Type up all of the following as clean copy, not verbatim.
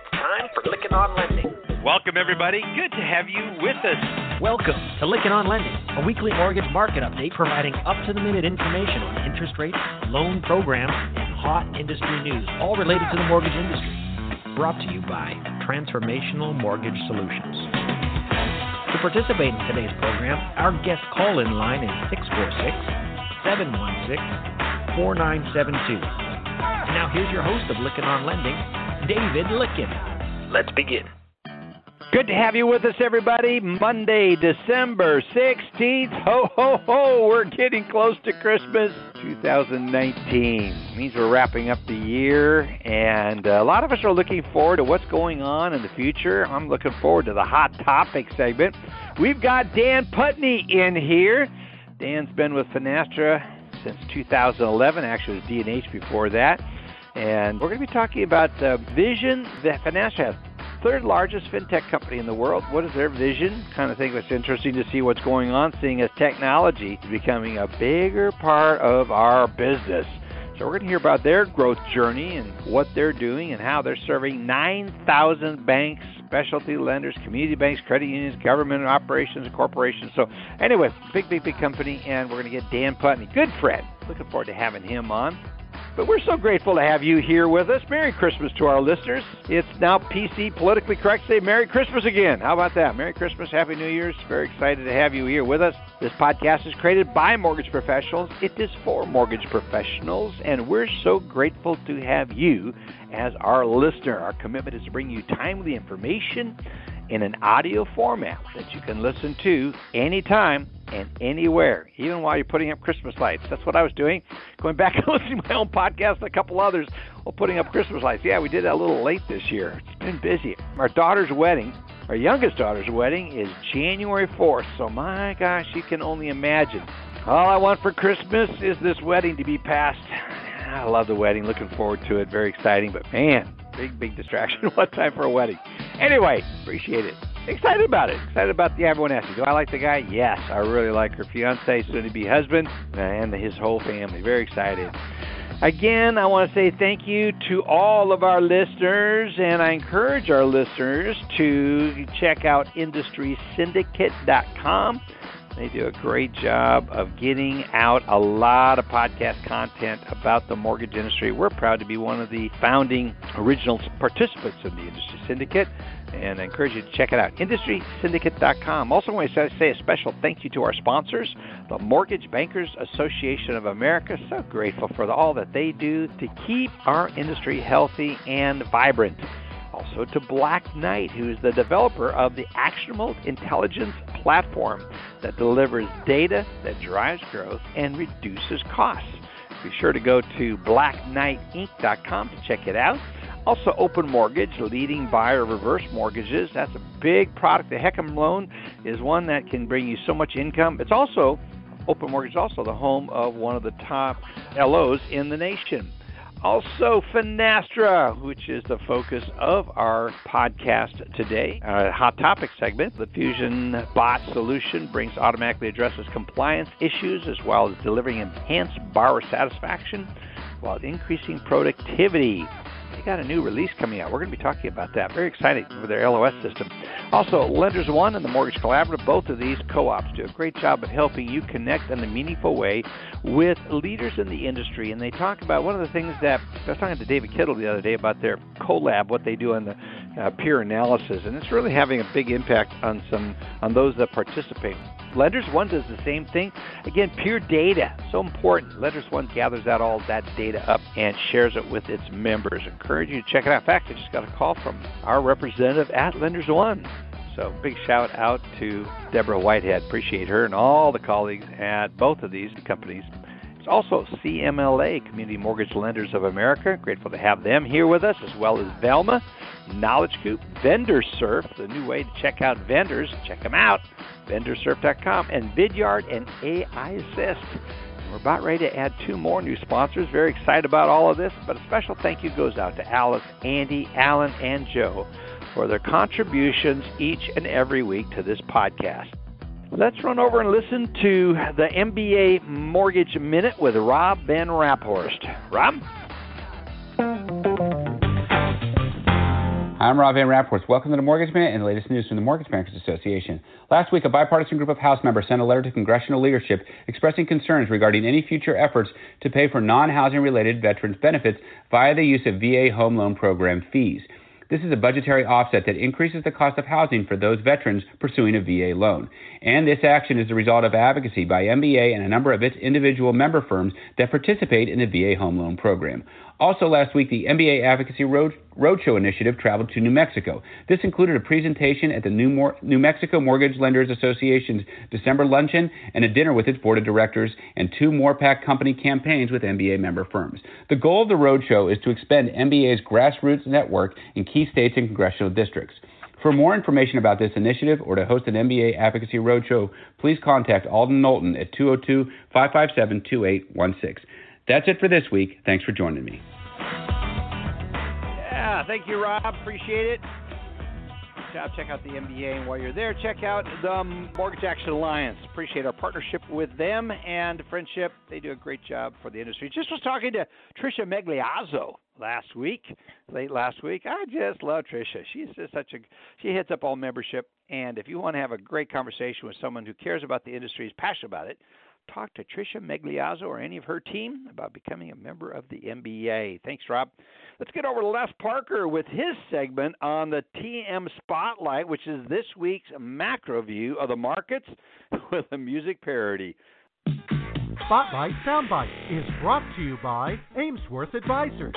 It's time for Lykken on Lending. Welcome, everybody. Good to have you with us. Welcome to Lykken on Lending, a weekly mortgage market update providing up-to-the-minute information on interest rates, loan programs, and hot industry news, all related to the mortgage industry. Brought to you by Transformational Mortgage Solutions. To participate in today's program, our guest call-in line is 646-716-4972. And now here's your host of Lykken on Lending, David Lykken. Let's begin. Good to have you with us, everybody. Monday, December 16th. Ho, ho, ho. We're getting close to Christmas 2019. It means we're wrapping up the year, and a lot of us are looking forward to what's going on in the future. I'm looking forward to the Hot Topic segment. We've got Dan Putney in here. Dan's been with Finastra since 2011. Actually, it was D&H before that. And we're going to be talking about the vision that Finastra has. Third largest fintech company in the world. What is their vision? Kind of think it's interesting to see what's going on, seeing as technology is becoming a bigger part of our business. So we're going to hear about their growth journey and what they're doing and how they're serving 9,000 banks, specialty lenders, community banks, credit unions, government operations, and corporations. So anyway, big company, and we're going to get Dan Putney, good friend. Looking forward to having him on. But we're so grateful to have you here with us. Merry Christmas to our listeners. It's now PC, politically correct, to say Merry Christmas again. How about that? Merry Christmas, Happy New Year's. Very excited to have you here with us. This podcast is created by mortgage professionals. It is for mortgage professionals, and we're so grateful to have you as our listener. Our commitment is to bring you timely information in an audio format that you can listen to anytime and anywhere, even while you're putting up Christmas lights. That's what I was doing, going back and listening to my own podcast and a couple others while putting up Christmas lights. Yeah, we did that a little late this year. It's been busy. Our daughter's wedding, our youngest daughter's wedding, is January 4th. So my gosh, you can only imagine. All I want for Christmas is this wedding to be passed. I love the wedding. Looking forward to it. Very exciting. But man, big distraction. What time for a wedding? Anyway, appreciate it. Excited about it. Excited about everyone asking, do I like the guy? Yes, I really like her fiance, soon-to-be husband, and his whole family. Very excited. Again, I want to say thank you to all of our listeners, and I encourage our listeners to check out industrysyndicate.com. They do a great job of getting out a lot of podcast content about the mortgage industry. We're proud to be one of the founding original participants in the Industry Syndicate, and I encourage you to check it out, industrysyndicate.com. Also, I want to say a special thank you to our sponsors, the Mortgage Bankers Association of America. So grateful for all that they do to keep our industry healthy and vibrant. Also to Black Knight, who is the developer of the Actionable Intelligence Platform that delivers data that drives growth and reduces costs. Be sure to go to BlackKnightInc.com to check it out. Also, Open Mortgage, leading buyer of reverse mortgages. That's a big product. The HECM loan is one that can bring you so much income. It's also, Open Mortgage is also the home of one of the top LOs in the nation. Also, Finastra, which is the focus of our podcast today, our Hot Topic segment. The Fusion Bot solution automatically addresses compliance issues as well as delivering enhanced borrower satisfaction while increasing productivity. They got a new release coming out. We're going to be talking about that. Very exciting with their LOS system. Also, Lenders One and the Mortgage Collaborative, both of these co-ops do a great job of helping you connect in a meaningful way with leaders in the industry. And they talk about one of the things that I was talking to David Kittle the other day about their collab, what they do on the peer analysis, and it's really having a big impact on those that participate. Lenders One does the same thing. Again, peer data, so important. Lenders One gathers all that data up and shares it with its members. Encourage you to check it out. In fact, I just got a call from our representative at Lenders One. So big shout out to Deborah Whitehead. Appreciate her and all the colleagues at both of these companies. It's also CMLA, Community Mortgage Lenders of America. Grateful to have them here with us, as well as Velma, Knowledge Coop, VendorSurf, the new way to check out vendors. Check them out, vendorsurf.com, and Vidyard and AI Assist. We're about ready to add 2 more new sponsors. Very excited about all of this, but a special thank you goes out to Alice, Andy, Alan, and Joe for their contributions each and every week to this podcast. Let's run over and listen to the MBA Mortgage Minute with Rob Van Raphorst. Rob? I'm Rob Van Rapport. Welcome to the Mortgage Minute and the latest news from the Mortgage Bankers Association. Last week, a bipartisan group of House members sent a letter to congressional leadership expressing concerns regarding any future efforts to pay for non-housing related veterans benefits via the use of VA Home Loan Program fees. This is a budgetary offset that increases the cost of housing for those veterans pursuing a VA loan. And this action is the result of advocacy by MBA and a number of its individual member firms that participate in the VA Home Loan Program. Also last week, the MBA Advocacy Roadshow Initiative traveled to New Mexico. This included a presentation at the New Mexico Mortgage Lenders Association's December luncheon and a dinner with its board of directors and 2 MORPAC company campaigns with MBA member firms. The goal of the roadshow is to expand MBA's grassroots network in key states and congressional districts. For more information about this initiative or to host an MBA Advocacy Roadshow, please contact Alden Knowlton at 202-557-2816. That's it for this week. Thanks for joining me. Yeah, thank you, Rob. Appreciate it. Good job. Check out the MBA. And while you're there, check out the Mortgage Action Alliance. Appreciate our partnership with them and friendship. They do a great job for the industry. Just was talking to Tricia Megliazzo late last week. I just love Tricia. She's just she hits up all membership. And if you want to have a great conversation with someone who cares about the industry, is passionate about it, talk to Tricia Megliazzo or any of her team about becoming a member of the MBA. Thanks, Rob. Let's get over to Les Parker with his segment on the TM Spotlight, which is this week's macro view of the markets with a music parody. Spotlight Soundbite is brought to you by Amesworth Advisors.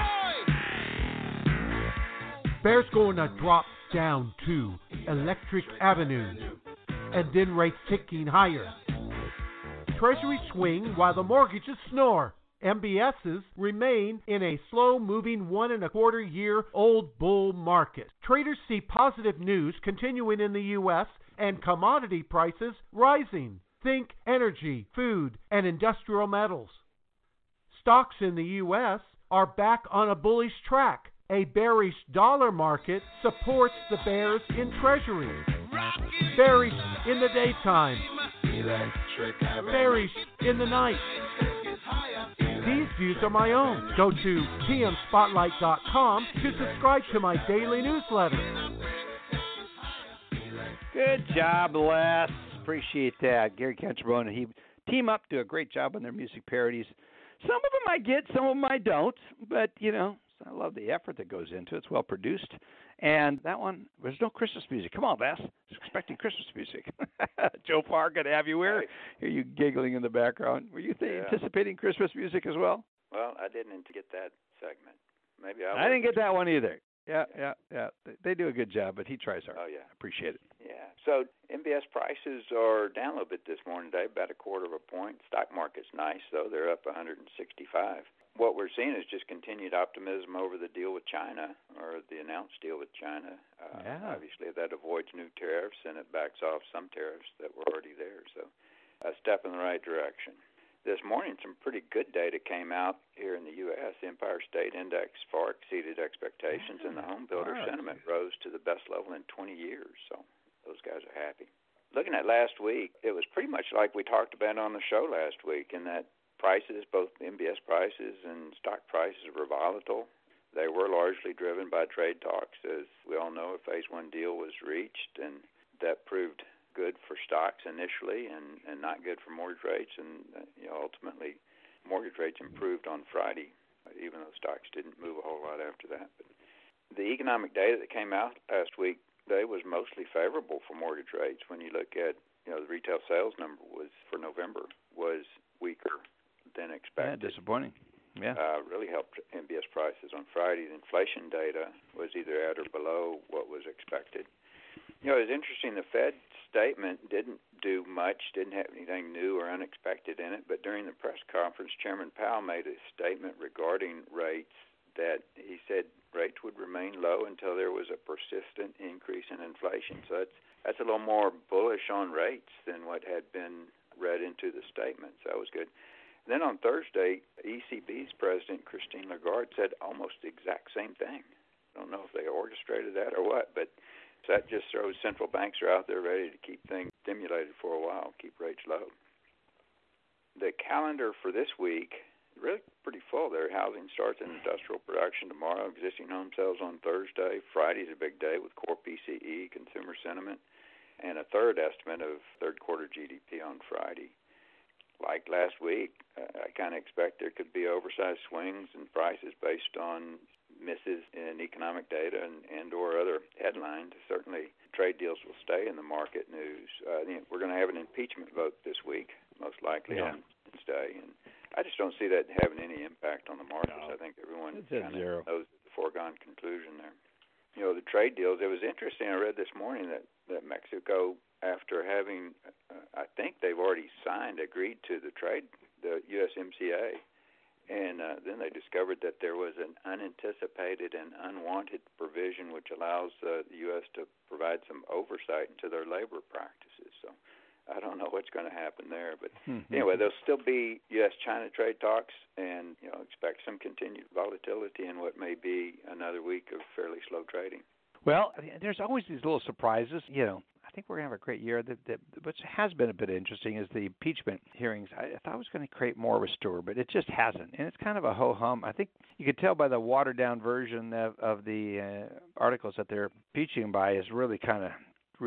Bears going to drop down to Electric Avenue, and then rates ticking higher. Treasury swing while the mortgages snore. MBSs remain in a slow-moving 1.25-year-old bull market. Traders see positive news continuing in the U.S. and commodity prices rising. Think energy, food, and industrial metals. Stocks in the U.S. are back on a bullish track. A bearish dollar market supports the bears in Treasury. Bearish in the daytime. Bearish in the night. These views are my own. Go to tmspotlight.com to subscribe to my daily newsletter. Good job, Les. Appreciate that. Gary Cantrabone and he team up, do a great job on their music parodies. Some of them I get, some of them I don't, but, I love the effort that goes into it. It's well produced. And that one, there's no Christmas music. Come on, Bass. I was expecting Christmas music. Joe Parr, good to have you here. Hear you giggling in the background. Were you anticipating Christmas music as well? Well, I didn't get that segment. Maybe I didn't get that one either. Yeah. They do a good job, but he tries hard. Oh, yeah. Appreciate it. Yeah. So MBS prices are down a little bit this morning today, about 0.25 point. Stock market's nice, though. They're up 165. What we're seeing is just continued optimism over the deal with China, or the announced deal with China. Obviously, that avoids new tariffs, and it backs off some tariffs that were already there. So a step in the right direction. This morning, some pretty good data came out here in the U.S. The Empire State Index far exceeded expectations, and the home builder sentiment rose to the best level in 20 years. So those guys are happy. Looking at last week, it was pretty much like we talked about on the show last week, in that prices, both MBS prices and stock prices, were volatile. They were largely driven by trade talks. As we all know, a Phase 1 deal was reached, and that proved good for stocks initially and not good for mortgage rates. And ultimately, mortgage rates improved on Friday, even though stocks didn't move a whole lot after that. But the economic data that came out last week, was mostly favorable for mortgage rates. When you look at, the retail sales number for November was weaker than expected. Yeah, disappointing. Yeah. Really helped MBS prices on Friday. The inflation data was either at or below what was expected. It was interesting. The Fed statement didn't do much, didn't have anything new or unexpected in it, but during the press conference, Chairman Powell made a statement regarding rates that he said rates would remain low until there was a persistent increase in inflation. So that's a little more bullish on rates than what had been read into the statement. So that was good. Then on Thursday, ECB's president, Christine Lagarde, said almost the exact same thing. I don't know if they orchestrated that or what, but that just shows central banks are out there ready to keep things stimulated for a while, keep rates low. The calendar for this week really pretty full there. Housing starts and industrial production tomorrow. Existing home sales on Thursday. Friday's a big day with core PCE, consumer sentiment, and a third estimate of third quarter GDP on Friday. Like last week, I kind of expect there could be oversized swings in prices based on misses in economic data and or other headlines. Certainly, trade deals will stay in the market news. We're going to have an impeachment vote this week, most likely on Wednesday, and I just don't see that having any impact on the markets. No. I think everyone kind of knows the foregone conclusion there. The trade deals, it was interesting. I read this morning that Mexico, after having, I think they've already agreed to the USMCA, and then they discovered that there was an unanticipated and unwanted provision which allows the U.S. to provide some oversight into their labor practices. So I don't know what's going to happen there. But anyway, there'll still be U.S.-China trade talks, and expect some continued volatility in what may be another week of fairly slow trading. Well, there's always these little surprises. I think we're going to have a great year. What has been a bit interesting is the impeachment hearings. I thought it was going to create more of a stir, but it just hasn't. And it's kind of a ho-hum. I think you could tell by the watered-down version of the articles that they're impeaching by is really kind of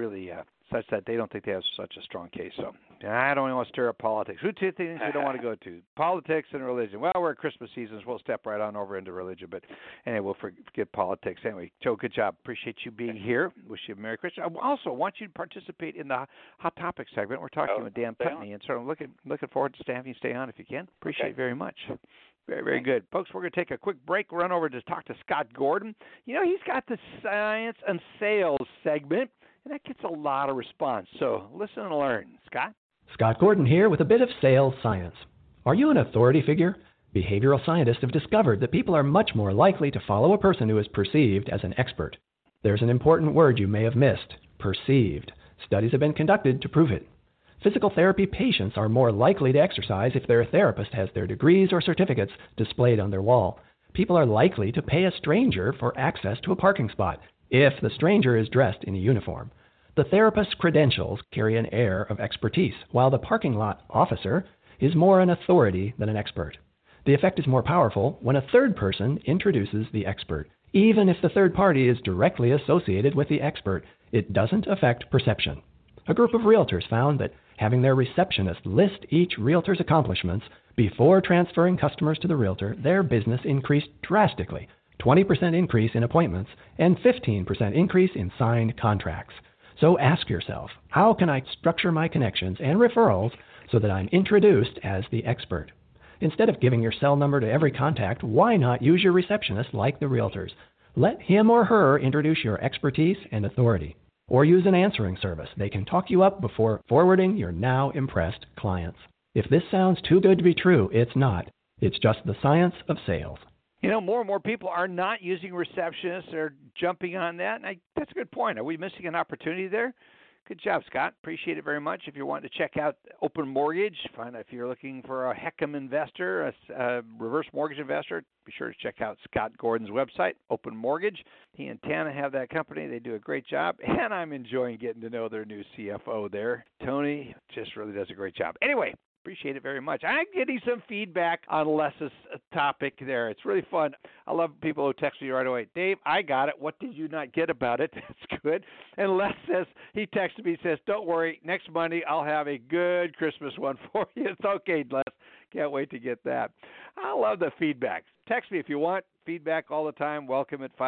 such that they don't think they have such a strong case. So I don't want to stir up politics. Who two things we don't want to go to? Politics and religion. Well, we're at Christmas season, so we'll step right on over into religion. But anyway, we'll forget politics. Anyway, Joe, good job. Appreciate you being here. Wish you a Merry Christmas. I also want you to participate in the Hot Topic segment. We're talking with Dan Putney, and so I'm looking forward to having you stay on if you can. Appreciate it very much. Very, very good. Folks, we're going to take a quick break, run over to talk to Scott Gordon. He's got the Science and Sales segment, and that gets a lot of response. So listen and learn. Scott? Scott Gordon here with a bit of sales science. Are you an authority figure? Behavioral scientists have discovered that people are much more likely to follow a person who is perceived as an expert. There's an important word you may have missed: perceived. Studies have been conducted to prove it. Physical therapy patients are more likely to exercise if their therapist has their degrees or certificates displayed on their wall. People are likely to pay a stranger for access to a parking spot if the stranger is dressed in a uniform. The therapist's credentials carry an air of expertise, while the parking lot officer is more an authority than an expert. The effect is more powerful when a third person introduces the expert. Even if the third party is directly associated with the expert, it doesn't affect perception. A group of realtors found that having their receptionist list each realtor's accomplishments before transferring customers to the realtor, their business increased drastically. 20% increase in appointments and 15% increase in signed contracts. So ask yourself, how can I structure my connections and referrals so that I'm introduced as the expert? Instead of giving your cell number to every contact, why not use your receptionist like the realtors? Let him or her introduce your expertise and authority. Or use an answering service. They can talk you up before forwarding your now impressed clients. If this sounds too good to be true, it's not. It's just the science of sales. More and more people are not using receptionists. They're jumping on that. And that's a good point. Are we missing an opportunity there? Good job, Scott. Appreciate it very much. If you want to check out Open Mortgage, find out if you're looking for a HECM investor, a reverse mortgage investor, be sure to check out Scott Gordon's website, Open Mortgage. He and Tana have that company. They do a great job, and I'm enjoying getting to know their new CFO there. Tony just really does a great job. Anyway, appreciate it very much. I'm getting some feedback on Les's topic there. It's really fun. I love people who text me right away. Dave, I got it. What did you not get about it? That's good. And Les says, he texted me, says, don't worry, next Monday I'll have a good Christmas one for you. It's okay, Les. Can't wait to get that. I love the feedback. Text me if you want. Feedback all the time. Welcome at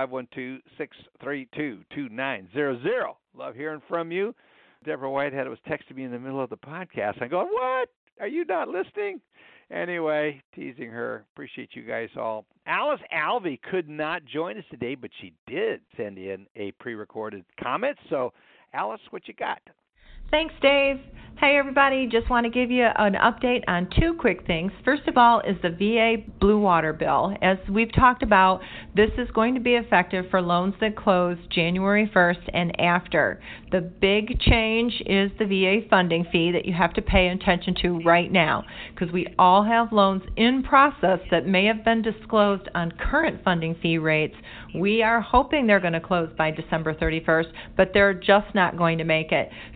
512-632-2900. Love hearing from you. Deborah Whitehead was texting me in the middle of the podcast. I go, what? Are you not listening? Anyway, teasing her. Appreciate you guys all. Alice Alvey could not join us today, but she did send in a pre-recorded comment. So, Alice, what you got? Thanks, Dave. Hey, everybody. Just want to give you an update on two quick things. First of all is the VA Blue Water bill. As we've talked about, this is going to be effective for loans that close January 1st and after. The big change is the VA funding fee that you have to pay attention to right now, because we all have loans in process that may have been disclosed on current funding fee rates. We are hoping they're going to close by December 31st, but they're just not going to make it. So with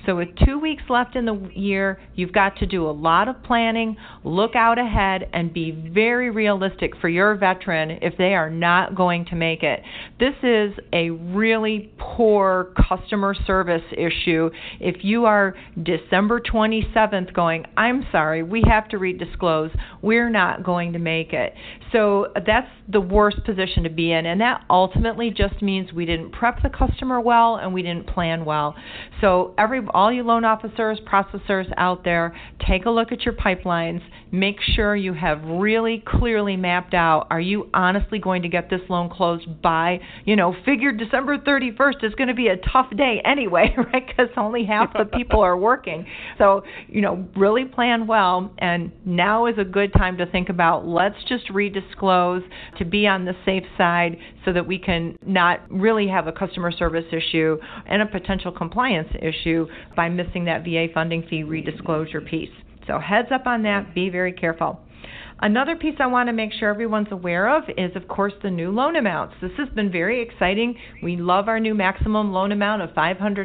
2 weeks left in the year. You've got to do a lot of planning, look out ahead, and be very realistic for your veteran if they are not going to make it. This is a really poor customer service issue. If you are December 27th going, I'm sorry, we have to redisclose, we're not going to make it. So that's the worst position to be in, and that ultimately just means we didn't prep the customer well and we didn't plan well. So all you loan officers, processors out there, take a look at your pipelines. Make sure you have really clearly mapped out, are you honestly going to get this loan closed by, figure December 31st is going to be a tough day anyway, right? Because only half the people are working. So, really plan well, and now is a good time to think about, let's just redisclose to be on the safe side so that we can not really have a customer service issue and a potential compliance issue by missing that VA funding fee redisclosure piece. So heads up on that, be very careful. Another piece I want to make sure everyone's aware of is, of course, the new loan amounts. This has been very exciting. We love our new maximum loan amount of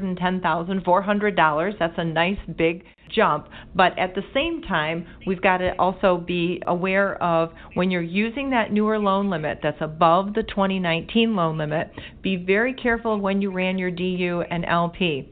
$510,400. That's a nice big jump. But at the same time, we've got to also be aware of when you're using that newer loan limit that's above the 2019 loan limit, be very careful when you ran your DU and LP.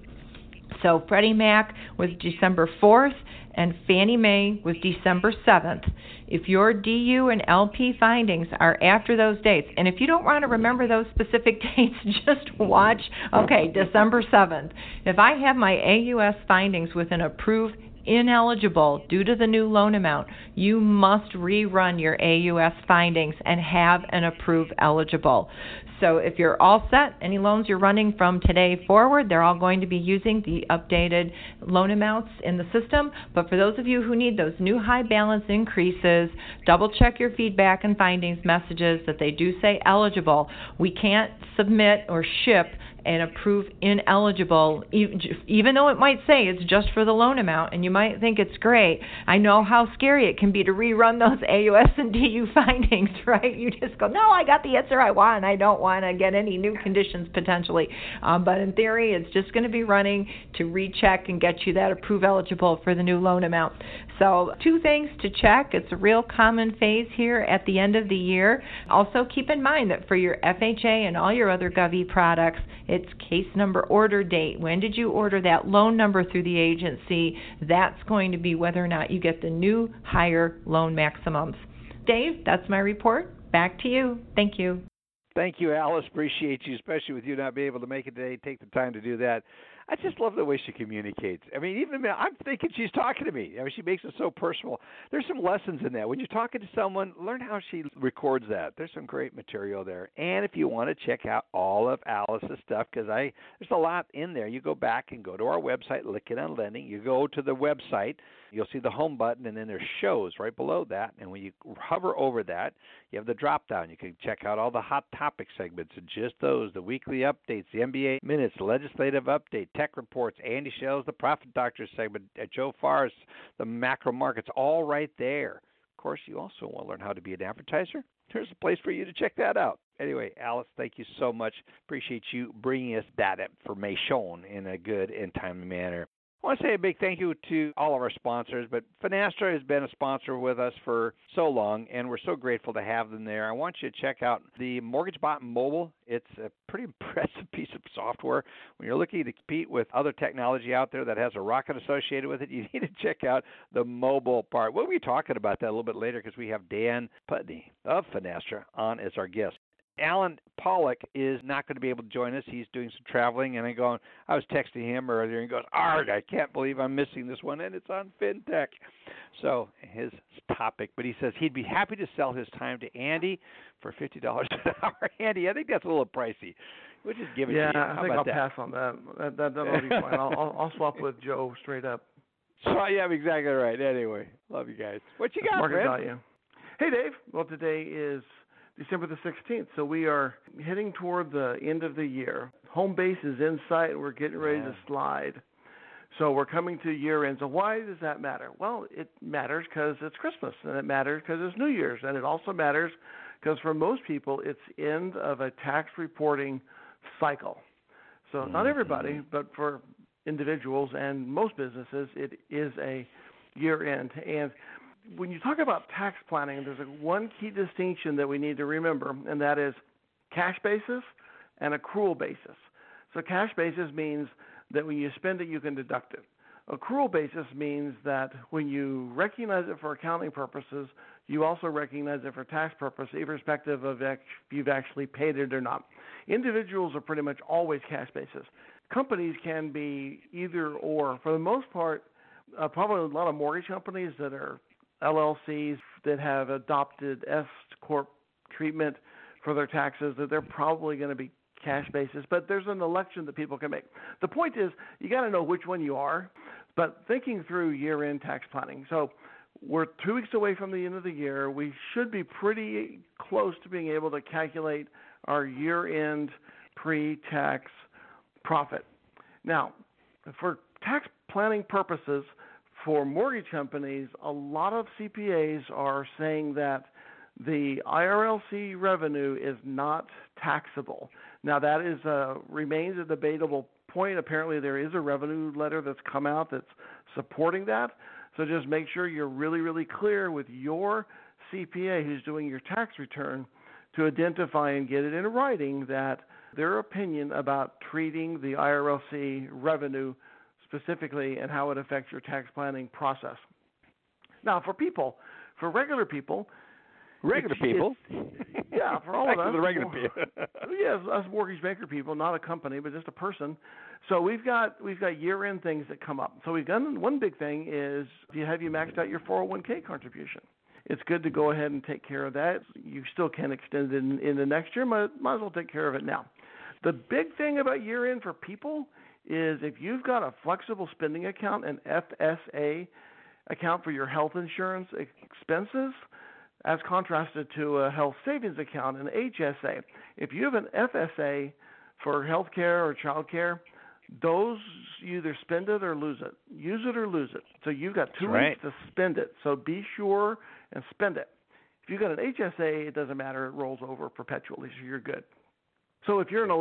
So Freddie Mac was December 4th and Fannie Mae was December 7th. If your DU and LP findings are after those dates, and if you don't want to remember those specific dates, just watch, December 7th. If I have my AUS findings with an approved ineligible due to the new loan amount, you must rerun your AUS findings and have an approved eligible. So if you're all set, any loans you're running from today forward, they're all going to be using the updated loan amounts in the system. But for those of you who need those new high balance increases, double check your feedback and findings messages that they do say eligible. We can't submit or ship and approve ineligible, even though it might say it's just for the loan amount, and you might think it's great. I know how scary it can be to rerun those AUS and DU findings, right? You just go, no, I got the answer I want. I don't want to get any new conditions potentially. But in theory, it's just going to be running to recheck and get you that approve eligible for the new loan amount. So 2 things to check. It's a real common phase here at the end of the year. Also keep in mind that for your FHA and all your other Gov-E products, it's case number order date. When did you order that loan number through the agency? That's going to be whether or not you get the new higher loan maximums. Dave, that's my report. Back to you. Thank you. Thank you, Alice. Appreciate you, especially with you not being able to make it today. Take the time to do that. I just love the way she communicates. I mean, even I'm thinking she's talking to me. I mean, she makes it so personal. There's some lessons in that. When you're talking to someone, learn how she records that. There's some great material there. And if you want to check out all of Alice's stuff, because there's a lot in there, you go back and go to our website, Lykken on Lending. You go to the website, you'll see the home button, and then there's shows right below that. And when you hover over that, you have the drop down. You can check out all the hot topic segments and just those, the weekly updates, the MBA minutes, the legislative update, tech reports, Andy Shells, the Profit Doctor segment, Joe Farris, the macro markets, all right there. Of course, you also want to learn how to be an advertiser. There's a place for you to check that out. Anyway, Alice, thank you so much. Appreciate you bringing us that information in a good and timely manner. I want to say a big thank you to all of our sponsors, but Finastra has been a sponsor with us for so long, and we're so grateful to have them there. I want you to check out the MortgageBot Mobile. It's a pretty impressive piece of software. When you're looking to compete with other technology out there that has a rocket associated with it, you need to check out the mobile part. We'll be talking about that a little bit later because we have Dan Putney of Finastra on as our guest. Alan Pollock is not going to be able to join us. He's doing some traveling, and I was texting him earlier, and he goes, "Art, I can't believe I'm missing this one," and it's on FinTech. So his topic, but he says he'd be happy to sell his time to Andy for $50 an hour. Andy, I think that's a little pricey. We'll just give it to you. Yeah, I think I'll pass on that. That'll be fine. I'll swap with Joe straight up. So yeah, exactly right. Anyway, love you guys. What you got, Market man? Value. Hey, Dave. Well, today is December the 16th, so we are heading toward the end of the year. Home base is in sight, and we're getting ready to slide. So we're coming to year end. So why does that matter? Well, it matters because it's Christmas, and it matters because it's New Year's, and it also matters because for most people, it's end of a tax reporting cycle. So not everybody, but for individuals and most businesses, it is a year-end. And when you talk about tax planning, there's one key distinction that we need to remember, and that is cash basis and accrual basis. So cash basis means that when you spend it, you can deduct it. Accrual basis means that when you recognize it for accounting purposes, you also recognize it for tax purposes, irrespective of if you've actually paid it or not. Individuals are pretty much always cash basis. Companies can be either or. For the most part, probably a lot of mortgage companies that are LLCs that have adopted S-Corp treatment for their taxes, that they're probably going to be cash basis, but there's an election that people can make. The point is, you got to know which one you are, but thinking through year-end tax planning. So we're 2 weeks away from the end of the year. We should be pretty close to being able to calculate our year-end pre-tax profit. Now, for tax planning purposes, for mortgage companies, a lot of CPAs are saying that the IRLC revenue is not taxable. Now, that is remains a debatable point. Apparently, there is a revenue letter that's come out that's supporting that. So just make sure you're really, really clear with your CPA who's doing your tax return to identify and get it in writing that their opinion about treating the IRLC revenue specifically and how it affects your tax planning process. Now, for regular people, yeah, for all of us. The regular people. Yes, us mortgage banker people, not a company, but just a person. So we've got year-end things that come up. So we've done one big thing is have you maxed out your 401k contribution. It's good to go ahead and take care of that. You still can extend it in the next year. Might as well take care of it now. The big thing about year-end for people is if you've got a flexible spending account, an FSA account for your health insurance expenses, as contrasted to a health savings account, an HSA. If you have an FSA for health care or child care, those you either spend it or lose it. Use it or lose it. So you've got 2 weeks to spend it. So be sure and spend it. If you've got an HSA, it doesn't matter. It rolls over perpetually, so you're good. So if you're an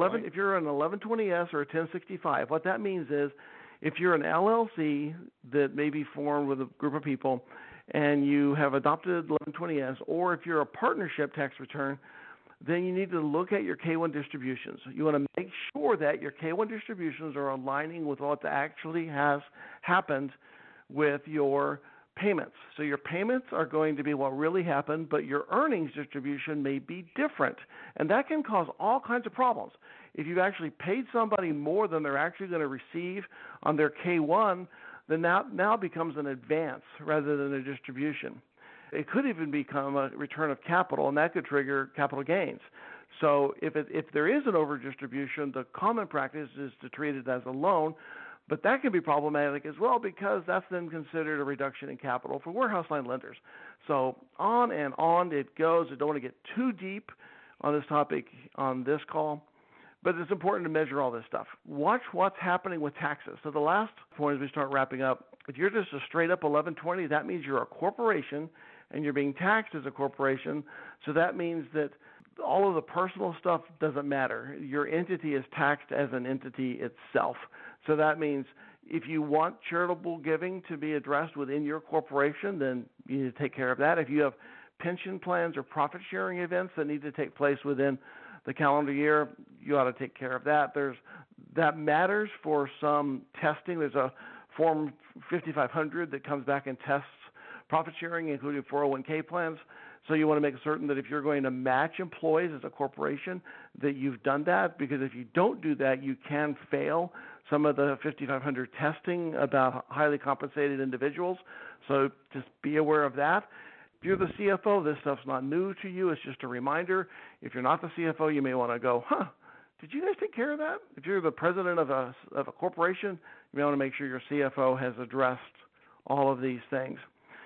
1120S or a 1065, what that means is if you're an LLC that may be formed with a group of people and you have adopted 1120S, or if you're a partnership tax return, then you need to look at your K-1 distributions. You want to make sure that your K-1 distributions are aligning with what actually has happened with your payments. So your payments are going to be what really happened, but your earnings distribution may be different. And that can cause all kinds of problems. If you've actually paid somebody more than they're actually going to receive on their K-1, then now becomes an advance rather than a distribution. It could even become a return of capital, and that could trigger capital gains. So if there is an over-distribution, the common practice is to treat it as a loan, but that can be problematic as well because that's then considered a reduction in capital for warehouse line lenders. So on and on it goes. I don't want to get too deep on this topic on this call, but it's important to measure all this stuff. Watch what's happening with taxes. So the last point as we start wrapping up, if you're just a straight-up 1120, that means you're a corporation and you're being taxed as a corporation. So that means that all of the personal stuff doesn't matter. Your entity is taxed as an entity itself. So that means if you want charitable giving to be addressed within your corporation, then you need to take care of that. If you have pension plans or profit-sharing events that need to take place within the calendar year, you ought to take care of that. That matters for some testing. There's a Form 5500 that comes back and tests profit sharing, including 401k plans. So you want to make certain that if you're going to match employees as a corporation, that you've done that, because if you don't do that, you can fail some of the 5500 testing about highly compensated individuals. So just be aware of that. If you're the CFO, this stuff's not new to you. It's just a reminder. If you're not the CFO, you may want to go, did you guys take care of that? If you're the president of a corporation, you may want to make sure your CFO has addressed all of these things.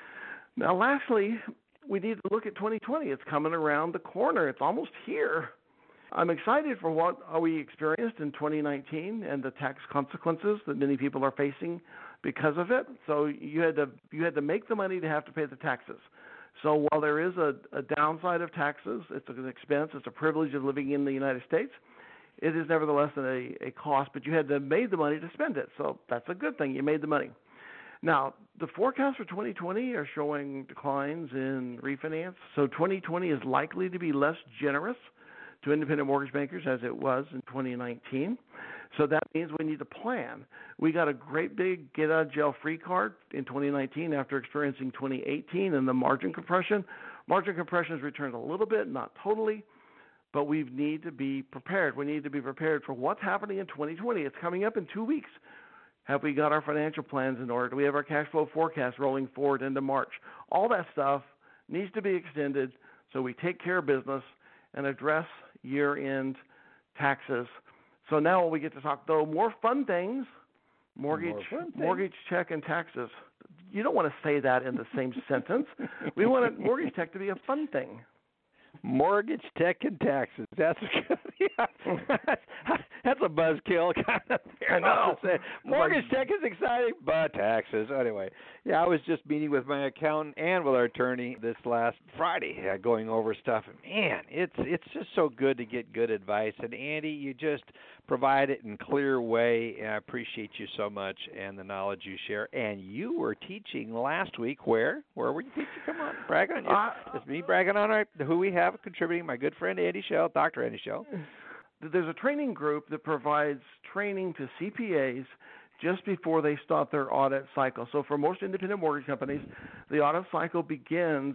Now, lastly, we need to look at 2020. It's coming around the corner. It's almost here. I'm excited for what we experienced in 2019 and the tax consequences that many people are facing because of it. So you had to make the money to have to pay the taxes. So while there is a downside of taxes, it's an expense, it's a privilege of living in the United States, it is nevertheless a cost, but you had to have made the money to spend it. So that's a good thing. You made the money. Now, the forecasts for 2020 are showing declines in refinance. So 2020 is likely to be less generous to independent mortgage bankers as it was in 2019. So that means we need to plan. We got a great big get-out-of-jail-free card in 2019 after experiencing 2018 and the margin compression. Margin compression has returned a little bit, not totally, but we need to be prepared. We need to be prepared for what's happening in 2020. It's coming up in 2 weeks. Have we got our financial plans in order? Do we have our cash flow forecast rolling forward into March? All that stuff needs to be extended so we take care of business and address year-end taxes. So now we get to talk, though, more fun things, mortgage, check, and taxes. You don't want to say that in the same sentence. We want mortgage tech to be a fun thing. Mortgage tech and taxes. That's that's a buzzkill kind of thing. I know. Mortgage tech is exciting, but taxes. Anyway, I was just meeting with my accountant and with our attorney this last Friday, going over stuff. Man, it's just so good to get good advice. And Andy, you just provide it in a clear way. And I appreciate you so much and the knowledge you share. And you were teaching last week. Where were you teaching? Come on, brag on you. It's me bragging on who we have contributing, my good friend Andy Schell, Dr. Andy Schell. There's a training group that provides training to CPAs just before they start their audit cycle. So for most independent mortgage companies, the audit cycle begins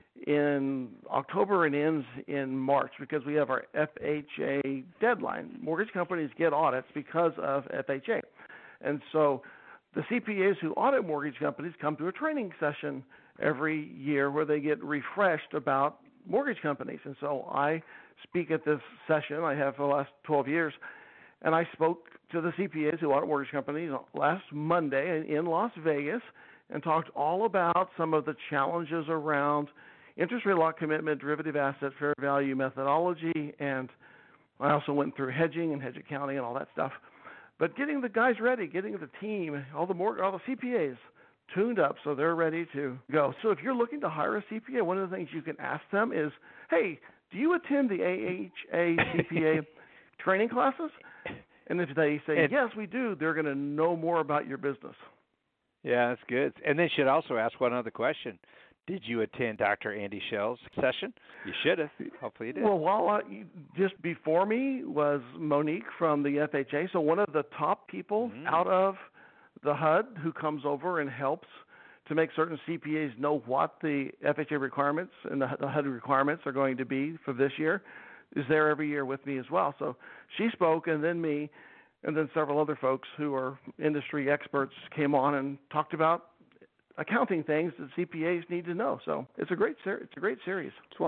in October and ends in March because we have our FHA deadline. Mortgage companies get audits because of FHA. And so the CPAs who audit mortgage companies come to a training session every year where they get refreshed about mortgage companies. And so I speak at this session. I have for the last 12 years. And I spoke to the CPAs who audit mortgage companies last Monday in Las Vegas and talked all about some of the challenges around interest rate lock commitment, derivative asset, fair value methodology, and I also went through hedging and hedge accounting and all that stuff. But getting the guys ready, getting the team, all the CPAs tuned up so they're ready to go. So if you're looking to hire a CPA, one of the things you can ask them is, hey, do you attend the AHA CPA training classes? And if they say, yes, we do, they're going to know more about your business. Yeah, that's good. And they should also ask one other question. Did you attend Dr. Andy Schell's session? You should have. Hopefully you did. Well, just before me was Monique from the FHA. So one of the top people out of the HUD who comes over and helps to make certain CPAs know what the FHA requirements and the HUD requirements are going to be for this year, is there every year with me as well. So she spoke, and then me, and then several other folks who are industry experts came on and talked about accounting things that CPAs need to know. So it's a great series. Thanks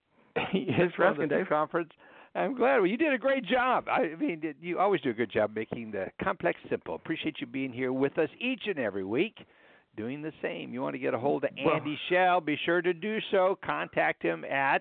for asking, Dave. Conference. I'm glad. Well, you did a great job. I mean, you always do a good job making the complex simple. Appreciate you being here with us each and every week, doing the same. You want to get a hold of Andy Schell, be sure to do so. Contact him at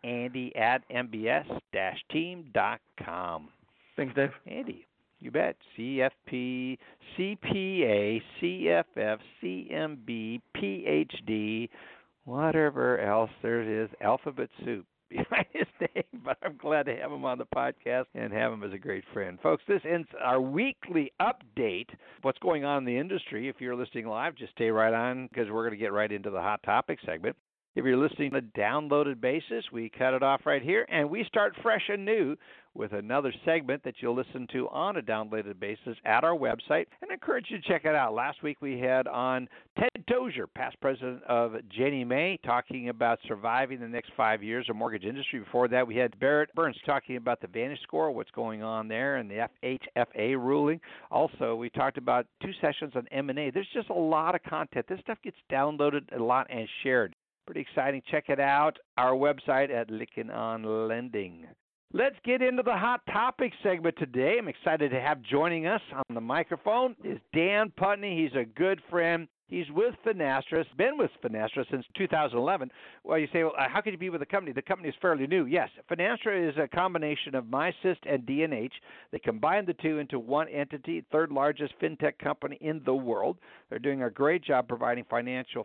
andy@mbs-team.com. Thanks, Dave. Andy, you bet. CFP, CPA, CFF, CMB, PhD, whatever else there is, alphabet soup behind his name, but I'm glad to have him on the podcast and have him as a great friend. Folks, this ends our weekly update. What's going on in the industry? If you're listening live, just stay right on because we're going to get right into the hot topic segment. If you're listening on a downloaded basis, we cut it off right here, and we start fresh and new with another segment that you'll listen to on a downloaded basis at our website, and I encourage you to check it out. Last week we had on Ted Dozier, past president of Ginnie Mae, talking about surviving the next 5 years of mortgage industry. Before that, we had Barrett Burns talking about the VantageScore, what's going on there, and the FHFA ruling. Also, we talked about 2 sessions on M&A. There's just a lot of content. This stuff gets downloaded a lot and shared. Pretty exciting. Check it out. Our website at Lykken on Lending. Let's get into the hot topic segment today. I'm excited to have joining us on the microphone is Dan Putney. He's a good friend. He's with Finastra, been with Finastra since 2011. Well, you say, well, how could you be with the company? The company is fairly new. Yes, Finastra is a combination of MySyst and D&H. They combined the two into one entity, third largest fintech company in the world. They're doing a great job providing financial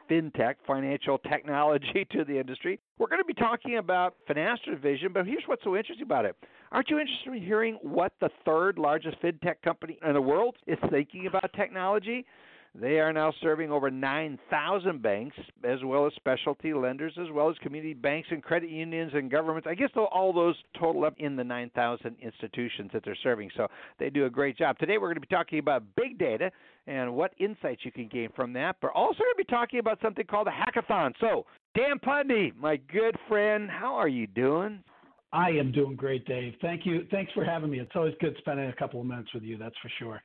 technology to the industry. We're going to be talking about Finastra vision, but here's what's so interesting about it. Aren't you interested in hearing what the third largest fintech company in the world is thinking about technology? They are now serving over 9,000 banks, as well as specialty lenders, as well as community banks and credit unions and governments. I guess all those total up in the 9,000 institutions that they're serving. So they do a great job. Today we're going to be talking about big data and what insights you can gain from that, but also going to be talking about something called a hackathon. So, Dan Pudney, my good friend, how are you doing? I am doing great, Dave. Thank you. Thanks for having me. It's always good spending a couple of minutes with you, that's for sure.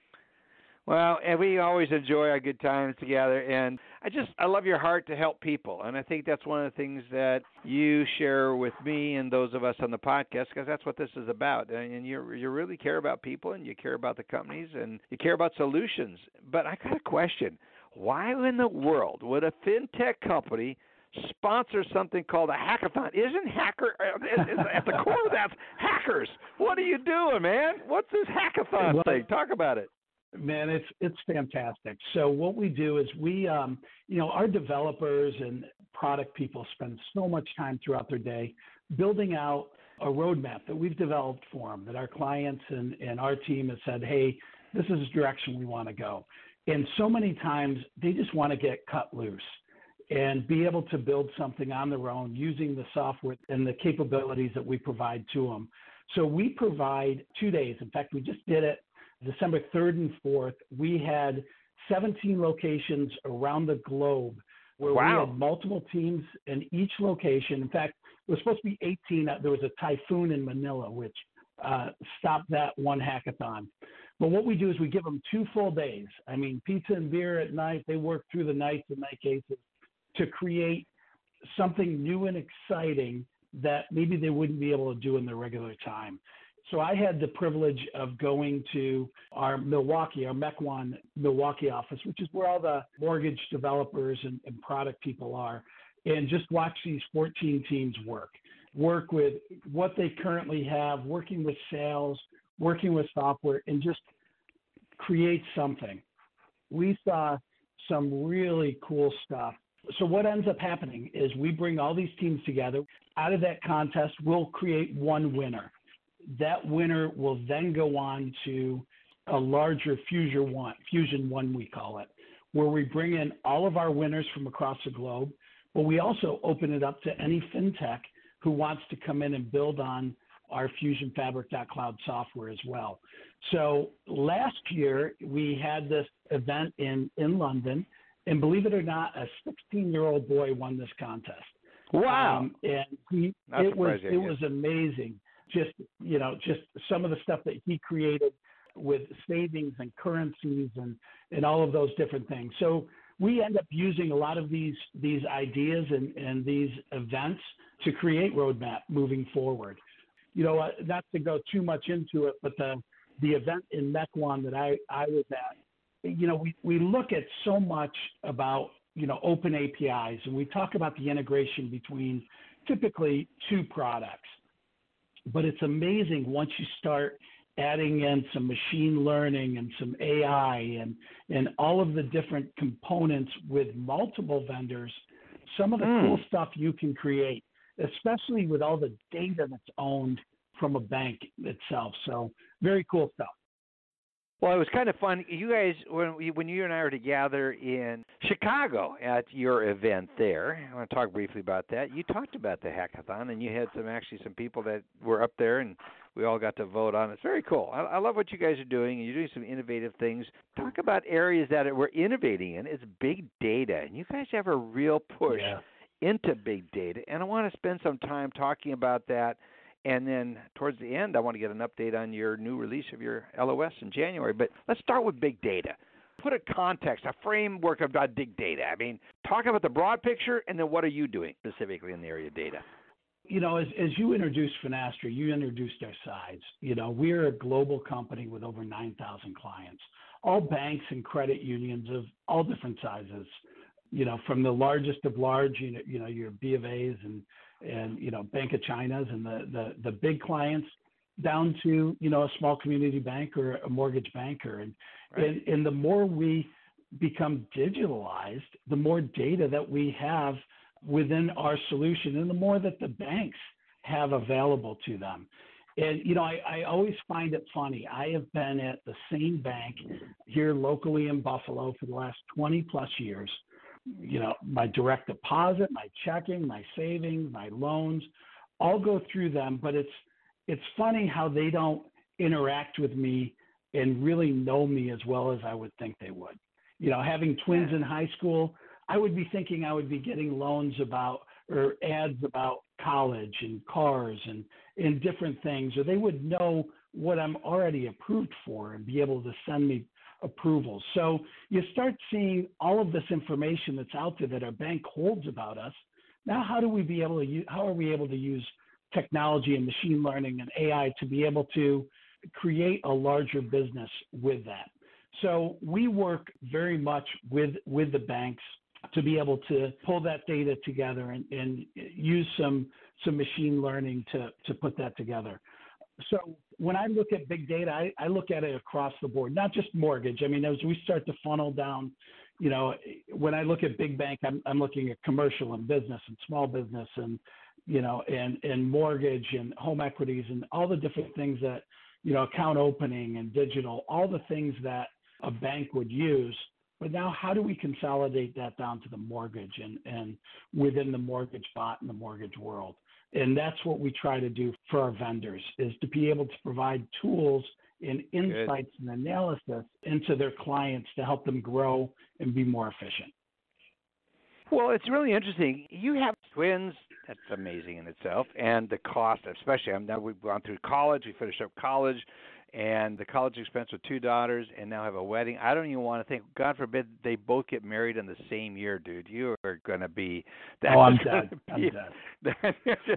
Well, and we always enjoy our good times together, and I love your heart to help people, and I think that's one of the things that you share with me and those of us on the podcast, because that's what this is about, and you really care about people, and you care about the companies, and you care about solutions. But I got a question. Why in the world would a fintech company sponsor something called a hackathon? Isn't hacker at the core of that's hackers? What are you doing, man? What's this hackathon thing? Talk about it. Man, it's fantastic. So what we do is we, our developers and product people spend so much time throughout their day building out a roadmap that we've developed for them, that our clients and our team has said, hey, this is the direction we want to go. And so many times they just want to get cut loose and be able to build something on their own using the software and the capabilities that we provide to them. So we provide 2 days. In fact, we just did it December 3rd and 4th. We had 17 locations around the globe where we had multiple teams in each location. In fact, it was supposed to be 18. There was a typhoon in Manila, which stopped that one hackathon. But what we do is we give them 2 full days. I mean, pizza and beer at night. They work through the nights in my cases to create something new and exciting that maybe they wouldn't be able to do in their regular time. So I had the privilege of going to our Mequon Milwaukee office, which is where all the mortgage developers and product people are, and just watch these 14 teams work with what they currently have, working with sales, working with software, and just create something. We saw some really cool stuff. So what ends up happening is we bring all these teams together. Out of that contest, we'll create one winner. That winner will then go on to a larger Fusion One, we call it, where we bring in all of our winners from across the globe, but we also open it up to any fintech who wants to come in and build on our Fusion Fabric.Cloud software as well. So last year, we had this event in London, and believe it or not, a 16-year-old boy won this contest. Wow. And it was amazing. Just some of the stuff that he created with savings and currencies and all of those different things. So we end up using a lot of these ideas and these events to create roadmap moving forward. Not to go too much into it, but the event in Mequon that I was at, we look at so much about, open APIs, and we talk about the integration between typically 2 products. But it's amazing once you start adding in some machine learning and some AI and all of the different components with multiple vendors, some of the cool stuff you can create, especially with all the data that's owned from a bank itself. So very cool stuff. Well, it was kind of fun. You guys, when you and I were together in Chicago at your event there, I want to talk briefly about that. You talked about the hackathon, and you had some people that were up there, and we all got to vote on it. It's very cool. I love what you guys are doing, and you're doing some innovative things. Talk about areas that we're innovating in. It's big data, and you guys have a real push into big data, and I want to spend some time talking about that. And then towards the end, I want to get an update on your new release of your LOS in January. But let's start with big data. Put a context, a framework about big data. I mean, talk about the broad picture, and then what are you doing specifically in the area of data? As you introduced Finastra, you introduced our size. We're a global company with over 9,000 clients, all banks and credit unions of all different sizes. From the largest of large, your B of A's and Bank of China's and the big clients down to, a small community bank or a mortgage banker. And the more we become digitalized, the more data that we have within our solution and the more that the banks have available to them. And, I always find it funny. I have been at the same bank here locally in Buffalo for the last 20 plus years. My direct deposit, my checking, my savings, my loans, all go through them. But it's funny how they don't interact with me and really know me as well as I would think they would. Having twins in high school, I would be thinking I would be getting loans about or ads about college and cars and different things, or they would know what I'm already approved for and be able to send me approvals. So you start seeing all of this information that's out there that our bank holds about us. Now, how are we able to use technology and machine learning and AI to be able to create a larger business with that? So we work very much with the banks to be able to pull that data together and use some machine learning to put that together. So when I look at big data, I look at it across the board, not just mortgage. I mean, as we start to funnel down, when I look at big bank, I'm looking at commercial and business and small business and, and mortgage and home equities and all the different things that, account opening and digital, all the things that a bank would use. But now how do we consolidate that down to the mortgage and within the mortgage bot and the mortgage world? And that's what we try to do for our vendors, is to be able to provide tools and insights and analysis into their clients to help them grow and be more efficient. Well, it's really interesting. You have twins. That's amazing in itself. And the cost, especially, now we've gone through college. We finished up college. And the college expense with 2 daughters, and now have a wedding. I don't even want to think, God forbid, they both get married in the same year, dude. You are going to be. I'm dead. I'm dead.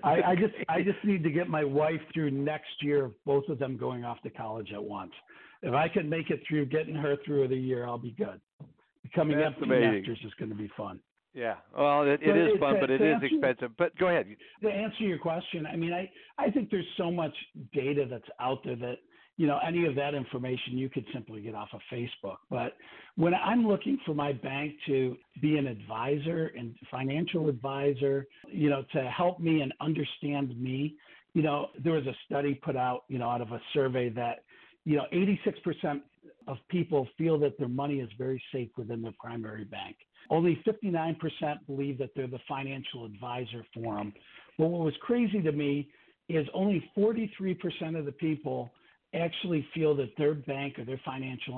I just need to get my wife through next year, both of them going off to college at once. If I can make it through, getting her through the year, I'll be good. Becoming empty nesters is going to be fun. Yeah, well, it is fun, but it is expensive. But go ahead. To answer your question, I mean, I think there's so much data that's out there that, any of that information you could simply get off of Facebook. But when I'm looking for my bank to be an advisor and financial advisor, to help me and understand me, there was a study put out, out of a survey that, 86% of people feel that their money is very safe within their primary bank. Only 59% believe that they're the financial advisor for them. But what was crazy to me is only 43% of the people actually feel that their bank or their financial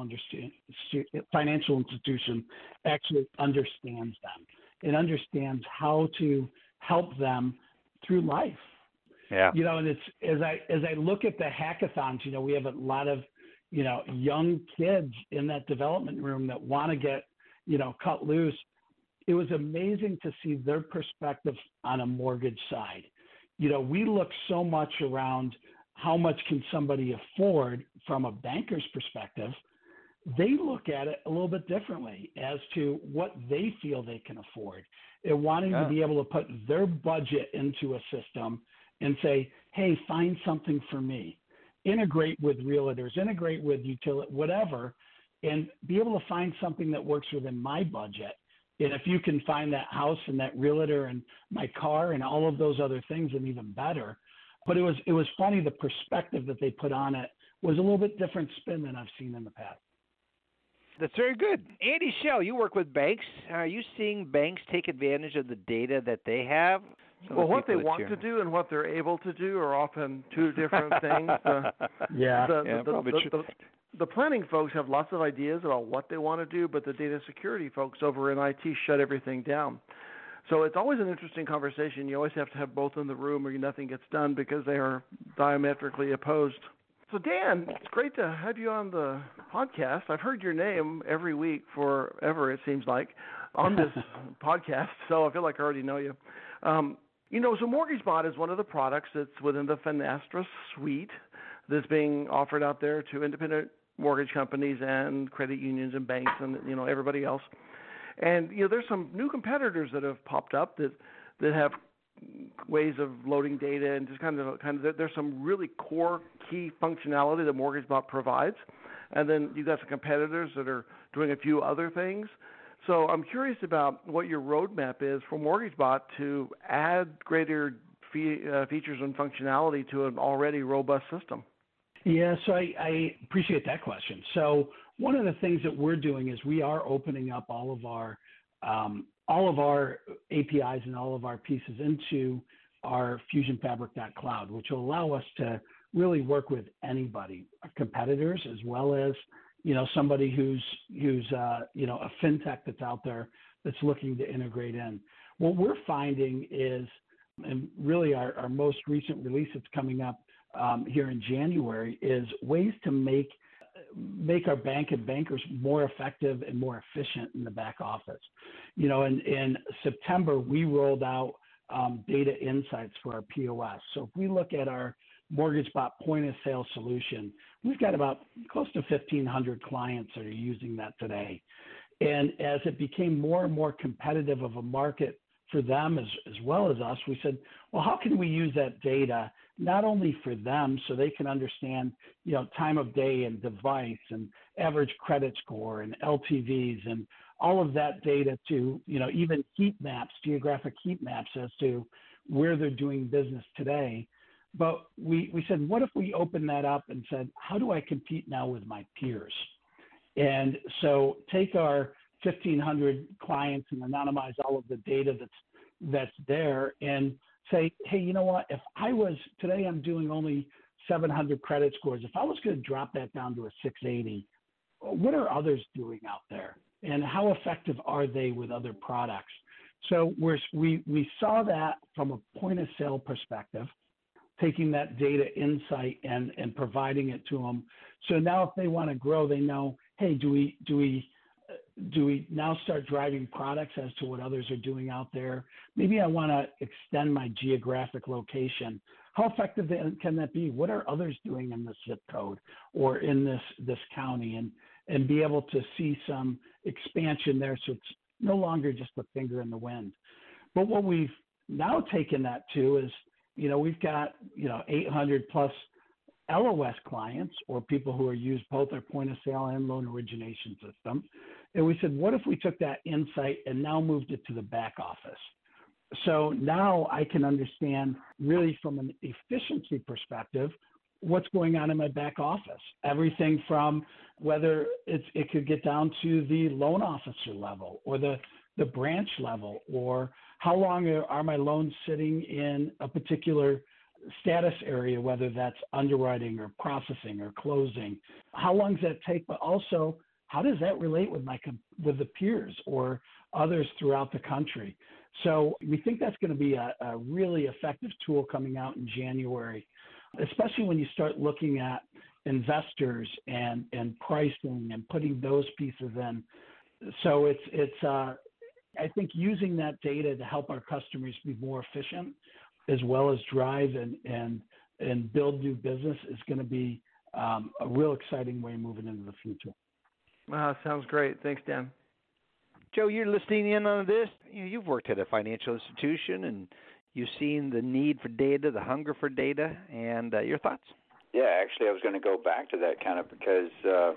institution actually understands them and understands how to help them through life. Yeah. And it's as I look at the hackathons, we have a lot of, young kids in that development room that want to get, cut loose. It was amazing to see their perspective on a mortgage side. We look so much around how much can somebody afford from a banker's perspective. They look at it a little bit differently as to what they feel they can afford and wanting to be able to put their budget into a system and say, hey, find something for me. Integrate with realtors, integrate with utility, whatever, and be able to find something that works within my budget. And if you can find that house and that realtor and my car and all of those other things, and even better. But it was funny, the perspective that they put on it was a little bit different spin than I've seen in the past. That's very good. Andy Schell, you work with banks. Are you seeing banks take advantage of the data that they have? Well, what they want to do and what they're able to do are often two different things. The planning folks have lots of ideas about what they want to do, but the data security folks over in IT shut everything down. So it's always an interesting conversation. You always have to have both in the room or nothing gets done because they are diametrically opposed. So Dan, it's great to have you on the podcast. I've heard your name every week forever, it seems like, on this podcast, so I feel like I already know you. So MortgageBot is one of the products that's within the Finastra suite that's being offered out there to independent mortgage companies and credit unions and banks and, everybody else. And, there's some new competitors that have popped up that have ways of loading data and just kind of there's some really core key functionality that MortgageBot provides. And then you've got some competitors that are doing a few other things. So I'm curious about what your roadmap is for MortgageBot to add greater features and functionality to an already robust system? Yeah, so I appreciate that question. So one of the things that we're doing is we are opening up all of our APIs and all of our pieces into our FusionFabric.cloud, which will allow us to really work with anybody, our competitors, as well as somebody who's a fintech that's out there that's looking to integrate in. What we're finding is, and really our most recent release that's coming up here in January, is ways to make our bank and bankers more effective and more efficient in the back office. In September, we rolled out data insights for our POS. So if we look at our MortgageBot point of sale solution, we've got about close to 1,500 clients that are using that today. And as it became more and more competitive of a market for them as well as us, we said, well, how can we use that data not only for them so they can understand, time of day and device and average credit score and LTVs and all of that data to, even heat maps, geographic heat maps as to where they're doing business today. But we said, what if we open that up and said, how do I compete now with my peers? And so take our 1,500 clients and anonymize all of the data that's there and say, hey, you know what? If today I'm doing only 700 credit scores. If I was going to drop that down to a 680, what are others doing out there? And how effective are they with other products? So we saw that from a point of sale perspective, taking that data insight and providing it to them. So now if they want to grow, they know, hey, do we now start driving products as to what others are doing out there? Maybe I want to extend my geographic location. How effective can that be? What are others doing in this zip code or in this county? And be able to see some expansion there so it's no longer just a finger in the wind. But what we've now taken that to is, we've got, 800 plus LOS clients or people who are used both our point of sale and loan origination system. And we said, what if we took that insight and now moved it to the back office? So now I can understand really from an efficiency perspective, what's going on in my back office. Everything from whether it could get down to the loan officer level or the branch level, or how long are my loans sitting in a particular status area, whether that's underwriting or processing or closing. How long does that take? But also, how does that relate with the peers or others throughout the country? So we think that's going to be a really effective tool coming out in January, especially when you start looking at investors and pricing and putting those pieces in. So it's I think using that data to help our customers be more efficient, as well as drive and build new business, is going to be a real exciting way moving into the future. Wow, sounds great. Thanks, Dan. Joe, you're listening in on this. You've worked at a financial institution, and you've seen the need for data, the hunger for data, and your thoughts? Yeah, actually, I was going to go back to that kind of because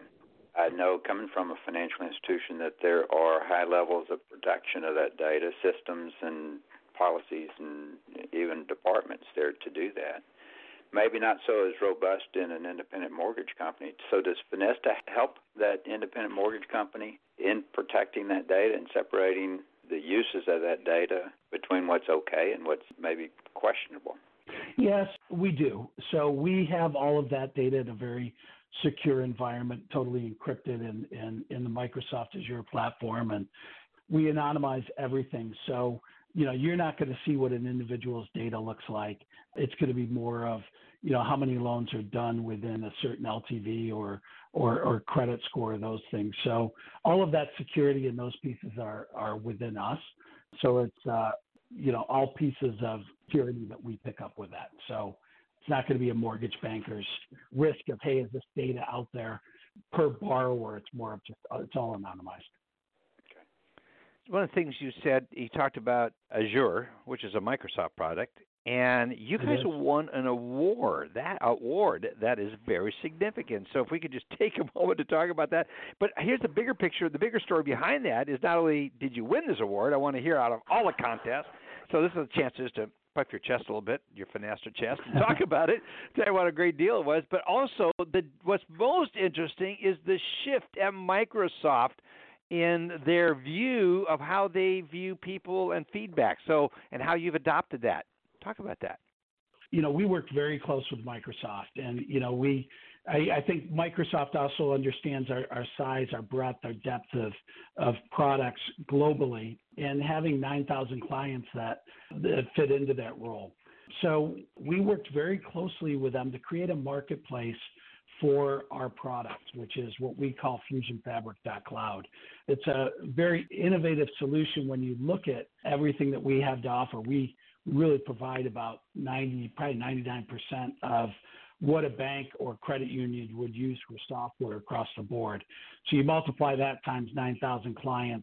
I know coming from a financial institution that there are high levels of protection of that data, systems and policies and even departments there to do that. Maybe not so as robust in an independent mortgage company. So does Finesta help that independent mortgage company in protecting that data and separating the uses of that data between what's okay and what's maybe questionable? Yes, we do. So we have all of that data in a very secure environment, totally encrypted in the Microsoft Azure platform, and we anonymize everything. So you're not going to see what an individual's data looks like. It's going to be more of, how many loans are done within a certain LTV or credit score, those things. So all of that security and those pieces are within us. So it's, all pieces of security that we pick up with that. So it's not going to be a mortgage banker's risk of, hey, is this data out there per borrower? It's more of just, it's all anonymized. One of the things you said, you talked about Azure, which is a Microsoft product, and you guys won an award. That is very significant. So if we could just take a moment to talk about that. But here's the bigger picture. The bigger story behind that is not only did you win this award, I want to hear out of all the contests. So this is a chance just to puff your chest a little bit, your Finastra chest, and talk about it, tell you what a great deal it was. But also, what's most interesting is the shift at Microsoft in their view of how they view people and feedback. So, and how you've adopted that. Talk about that. We work very close with Microsoft, and I think Microsoft also understands our size, our breadth, our depth of products globally, and having 9,000 clients that fit into that role. So we worked very closely with them to create a marketplace for our products, which is what we call FusionFabric.cloud. It's a very innovative solution when you look at everything that we have to offer. We really provide about probably 99% of what a bank or credit union would use for software across the board. So you multiply that times 9,000 clients.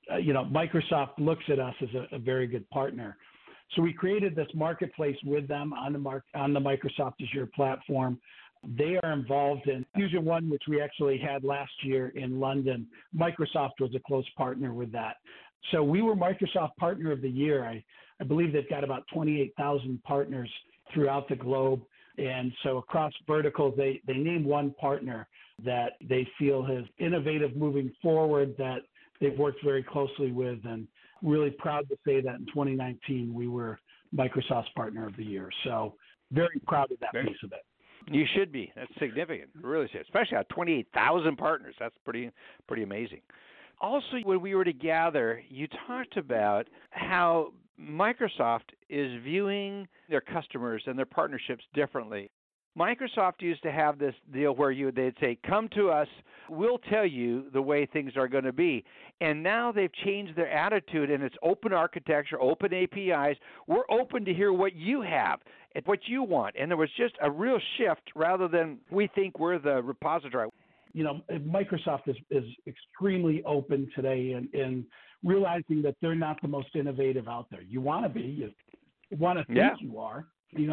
Microsoft looks at us as a very good partner. So we created this marketplace with them on the Microsoft Azure platform. They are involved in Fusion One, which we actually had last year in London. Microsoft was a close partner with that. So we were Microsoft Partner of the Year. I believe they've got about 28,000 partners throughout the globe. And so across verticals, they named one partner that they feel is innovative moving forward, that they've worked very closely with, and really proud to say that in 2019 we were Microsoft's Partner of the Year. So very proud of that piece of it. You should be. That's significant. Really, especially out of 28,000 partners. That's pretty amazing. Also, when we were together, you talked about how Microsoft is viewing their customers and their partnerships differently. Microsoft used to have this deal where they'd say, come to us, we'll tell you the way things are going to be. And now they've changed their attitude, and it's open architecture, open APIs. We're open to hear what you have and what you want. And there was just a real shift rather than we think we're the repository. Microsoft is extremely open today in realizing that they're not the most innovative out there. You want to be, you want to think you are,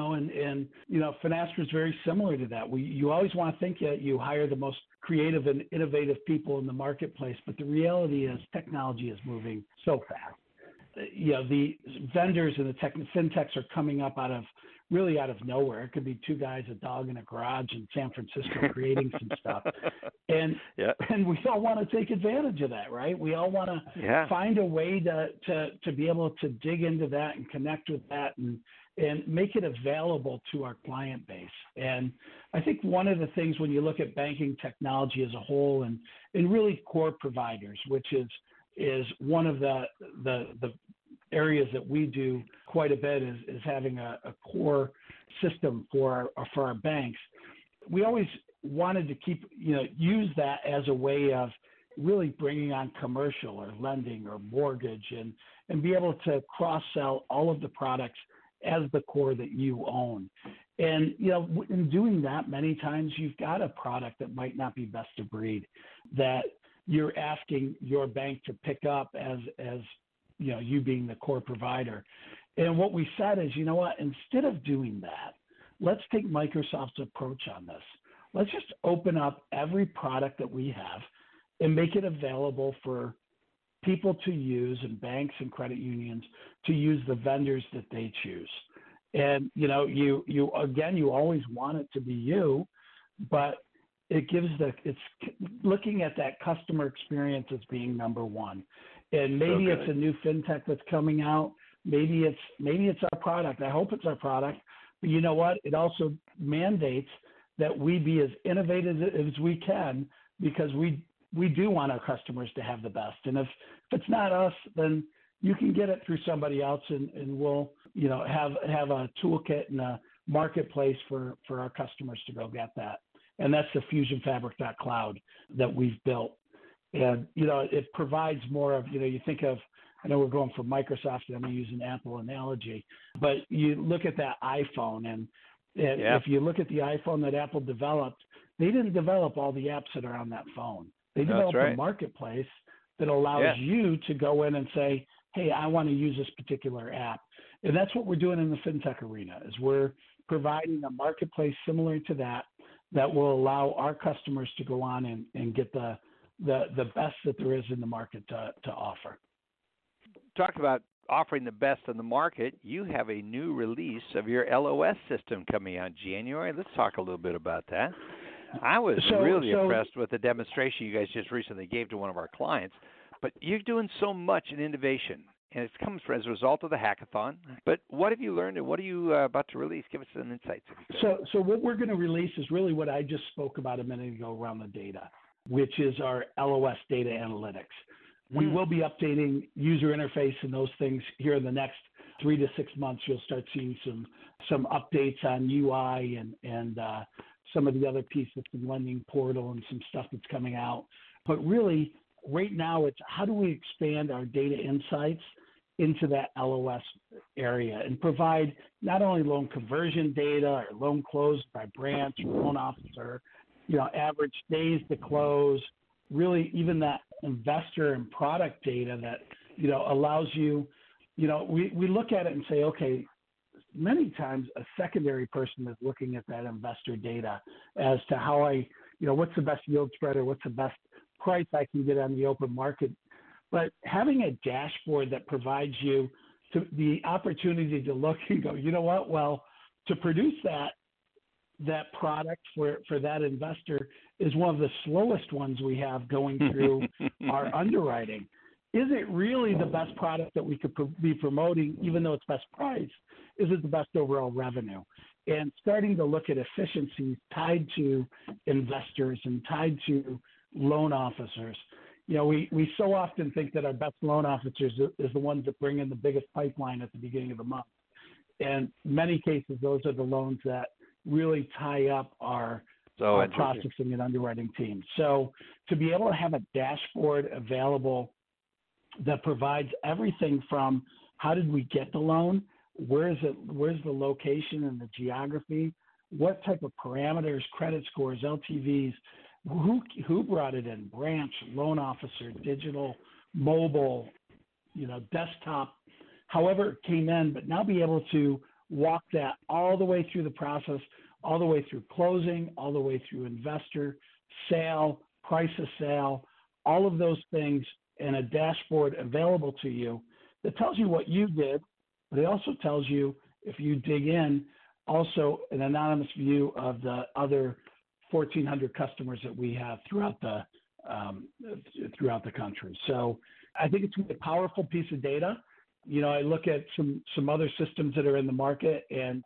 and Finastra is very similar to that. You always want to think that you hire the most creative and innovative people in the marketplace, but the reality is technology is moving so fast. The vendors and the fintechs are coming up out of nowhere. It could be two guys, a dog in a garage in San Francisco creating some stuff. And we all want to take advantage of that, right? We all want to find a way to be able to dig into that and connect with that and make it available to our client base. And I think one of the things when you look at banking technology as a whole and really core providers, which is one of the areas that we do quite a bit is having a core system for our banks. We always wanted to use that as a way of really bringing on commercial or lending or mortgage and be able to cross-sell all of the products as the core that you own. And, in doing that, many times you've got a product that might not be best of breed that you're asking your bank to pick up as you being the core provider. And what we said is, instead of doing that, let's take Microsoft's approach on this. Let's just open up every product that we have and make it available for people to use, and banks and credit unions to use the vendors that they choose. And, you always want it to be you, but it's looking at that customer experience as being number one. And maybe it's a new fintech that's coming out. Maybe it's our product. I hope it's our product. But you know what? It also mandates that we be as innovative as we can, because we do want our customers to have the best. And if it's not us, then you can get it through somebody else, and we'll have a toolkit and a marketplace for our customers to go get that. And that's the FusionFabric.cloud that we've built. And, it provides more of, you think of, I know we're going from Microsoft, and I'm going to use an Apple analogy, but you look at that iPhone, and if you look at the iPhone that Apple developed, they didn't develop all the apps that are on that phone. They developed a marketplace that allows you to go in and say, hey, I want to use this particular app. And that's what we're doing in the fintech arena, is we're providing a marketplace similar to that will allow our customers to go on and get the best that there is in the market to offer. Talk about offering the best in the market, you have a new release of your LOS system coming out in January. Let's talk a little bit about that. I was really impressed with the demonstration you guys just recently gave to one of our clients. But you're doing so much in innovation, and it comes as a result of the hackathon. But what have you learned, and what are you about to release? Give us some insights. So what we're going to release is really what I just spoke about a minute ago around the data, which is our LOS data analytics. We will be updating user interface and those things here in the next 3 to 6 months. You'll start seeing some updates on UI and some of the other pieces, the lending portal and some stuff that's coming out. But really, right now, it's how do we expand our data insights into that LOS area and provide not only loan conversion data or loan closed by branch or loan officer, average days to close, really even that investor and product data that, allows you, we look at it and say, okay, many times a secondary person is looking at that investor data as to how what's the best yield spread or what's the best price I can get on the open market. But having a dashboard that provides you the opportunity to look and go, you know what, well, to produce that product for that investor is one of the slowest ones we have going through our underwriting. Is it really the best product that we could be promoting, even though it's best price? Is it the best overall revenue? And starting to look at efficiencies tied to investors and tied to loan officers. We so often think that our best loan officers is the ones that bring in the biggest pipeline at the beginning of the month. And in many cases, those are the loans that really tie up our processing and underwriting team. So to be able to have a dashboard available that provides everything from how did we get the loan, where's the location and the geography, what type of parameters, credit scores, LTVs, who brought it in, branch, loan officer, digital, mobile, desktop, however it came in, but now be able to walk that all the way through the process, all the way through closing, all the way through investor, sale, price of sale, all of those things in a dashboard available to you that tells you what you did, but it also tells you, if you dig in, also an anonymous view of the other 1,400 customers that we have throughout the country. So I think it's a powerful piece of data. I look at some other systems that are in the market, and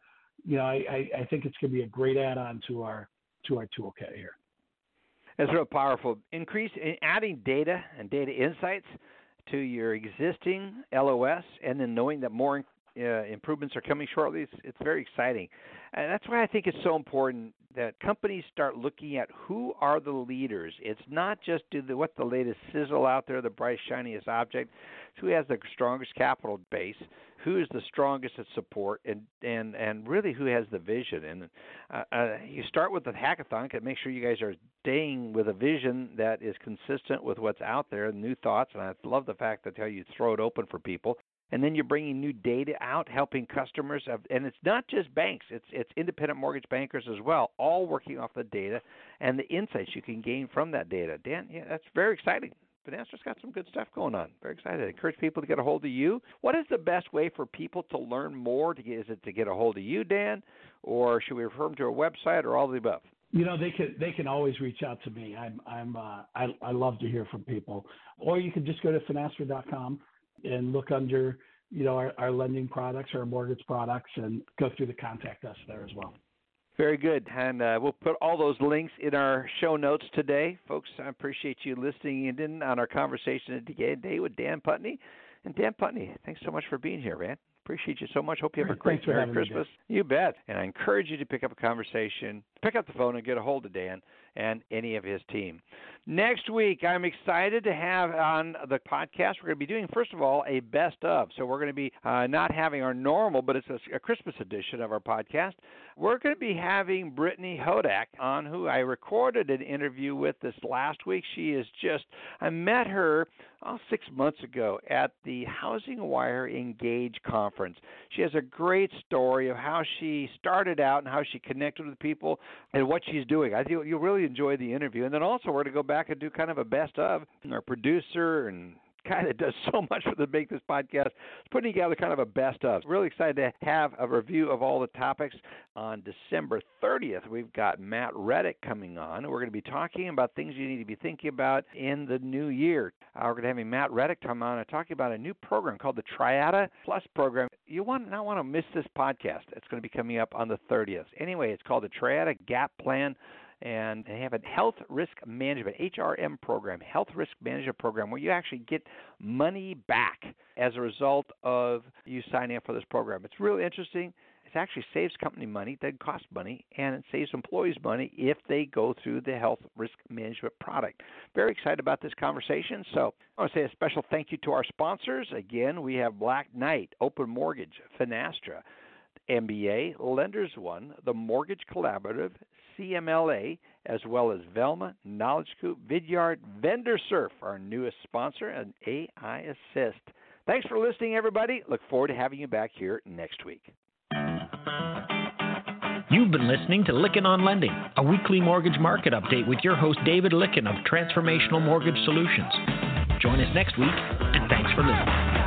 I think it's going to be a great add-on to our toolkit here. It's real powerful. Increase in adding data and data insights to your existing LOS, and then knowing that more improvements are coming shortly. It's very exciting. And that's why I think it's so important that companies start looking at who are the leaders. It's not just what's the latest sizzle out there, the brightest, shiniest object. It's who has the strongest capital base, who is the strongest at support, and really who has the vision. And you start with the hackathon to make sure you guys are staying with a vision that is consistent with what's out there, new thoughts. And I love the fact that how you throw it open for people. And then you're bringing new data out, helping customers. And it's not just banks. It's independent mortgage bankers as well, all working off the data and the insights you can gain from that data. Dan, that's very exciting. Finaster's got some good stuff going on. Very excited. I encourage people to get a hold of you. What is the best way for people to learn more? Is it to get a hold of you, Dan, or should we refer them to a website, or all of the above? They can always reach out to me. I love to hear from people. Or you can just go to Finastra.com and look under, our lending products or our mortgage products and go through the contact us there as well. Very good. And we'll put all those links in our show notes today. Folks, I appreciate you listening in on our conversation today with Dan Putney. And Dan Putney, thanks so much for being here, man. Appreciate you so much. Hope you have a great Merry Christmas. You bet. And I encourage you to pick up a conversation, pick up the phone and get a hold of Dan and any of his team. Next week, I'm excited to have on the podcast, we're going to be doing, first of all, a best of. So we're going to be not having our normal, but it's a Christmas edition of our podcast. We're going to be having Brittany Hodak on, who I recorded an interview with this last week. She is I met her 6 months ago at the Housing Wire Engage conference. She has a great story of how she started out and how she connected with people and what she's doing. I think you'll really enjoy the interview. And then also we're going to go back and do kind of a best of. Our producer and guy that does so much to make this podcast, is putting together kind of a best of. Really excited to have a review of all the topics. On December 30th, we've got Matt Reddick coming on. We're going to be talking about things you need to be thinking about in the new year. We're going to have Matt Reddick come on and talking about a new program called the Triada Plus program. You not want to miss this podcast. It's going to be coming up on the 30th. Anyway, it's called the Triada Gap Plan. And they have a health risk management, HRM program, health risk management program, where you actually get money back as a result of you signing up for this program. It's really interesting. It actually saves company money, it doesn't cost money, and it saves employees money if they go through the health risk management product. Very excited about this conversation. So I want to say a special thank you to our sponsors. Again, we have Black Knight, Open Mortgage, Finastra, MBA, Lenders One, the Mortgage Collaborative, CMLA, as well as Velma, Knowledge Coop, Vidyard, VendorSurf, our newest sponsor, and AI Assist. Thanks for listening, everybody. Look forward to having you back here next week. You've been listening to Lykken on Lending, a weekly mortgage market update with your host David Lykken of Transformational Mortgage Solutions. Join us next week, and thanks for listening.